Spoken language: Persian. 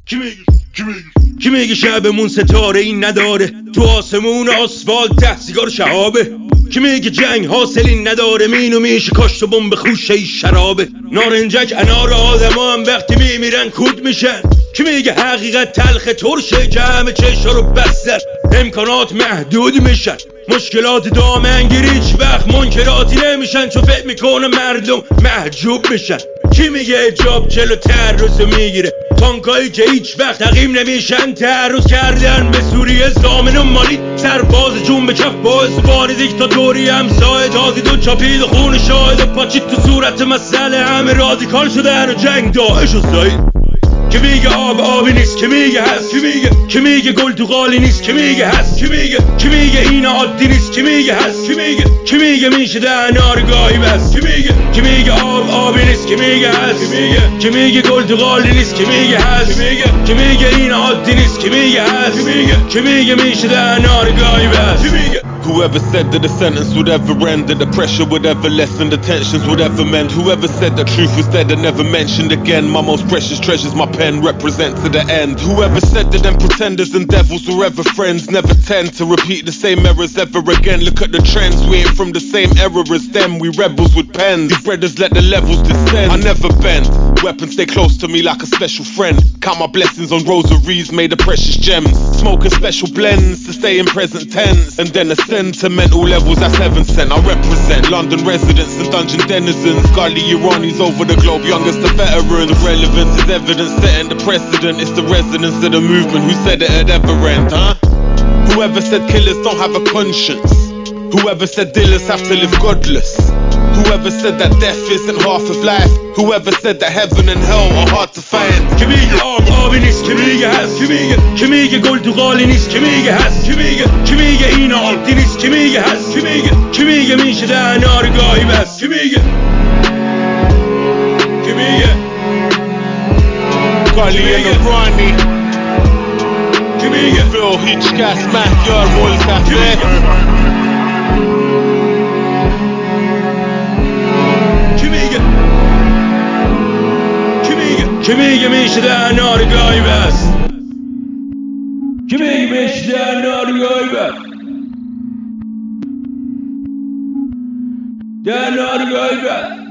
کی میگه شبمون ستاره این نداره، تو آسمون آسفالت 10 سیگار شهابه. کی میگه جنگ حاصلی نداره، مینو میشه کاشت و بمب خوشه شرابه. نارنجک انار آدما هم وقتی میمیرن کود میشن. کی میگه حقیقت تلخ ترشه که همه چشا رو بستن، امکانات محدود میشن، مشکلات دامنگیری هیچ وقت منکراتی نمیشن، چون فکر میکنه مردم محجوب میشن. کی میگه اجاب جلو تعرض میگیره، تانکایی که هیچ وقت تقیم نمیشن تعرض کردن به سوریه زامن و مالی، سرباز جون به کف باعث بانی دیکتاتوری همسایه، تازی دو چاپید و خون شاهد پاچید تو صورت مسئله، همه رادیکال شدن و جنگ داعش و سایه. کی میگه آبی نیست، کی میگه هست، کی میگه گل تو قالی نیست، کی میگه هست، کی میگه این عادی نیست، کی میگه هست، کی میگه میشه دهنار گاهی بس، کی میگه آبی نیست، کی میگه هست، کی میگه گل تو قالی نیست، کی میگه هست، کی میگه این عادی نیست، کی میگه هست، کی میگه میشه دهنار گاهی بس. Whoever said that the sentence would ever end, that the pressure would ever lessen, the tensions would ever mend. Whoever said that truth was dead and never mentioned again. My most precious treasures my pen represent to the end. Whoever said that them pretenders and devils were ever friends, never tend to repeat the same errors ever again. Look at the trends, we ain't from the same era as them. We rebels with pens, these brothers let the levels descend. I never bend, weapons stay close to me like a special friend. Count my blessings on rosaries made of precious gems. Smoking special blends to stay in present tense, and then ascend to mental levels that's heaven sent. I represent London residents and dungeon denizens, Ghali Iranis over the globe, youngest to veterans. The relevance is evidence, setting the precedent. It's the resonance of the movement who said it'd ever end, huh? Whoever said killers don't have a conscience, whoever said dealers have to live godless, whoever said that death isn't half of life, whoever said that heaven and hell are hard to find. کی میگه آبی نیست، کی میگه هست، کی میگه گل تو قالی نیست، کی میگه هست، کی میگه این عادی نیست، کی میگه هست، کی میگه میشه دهنار گاهی بس، کی میگه Ghali and Irani, کی میگه Phil هیچ کس مهیار ملتفه. کی میگه میشه دهنار گاهی بس، کی میگه میشه دهنار گاهی بس، دهنار گاهی بس.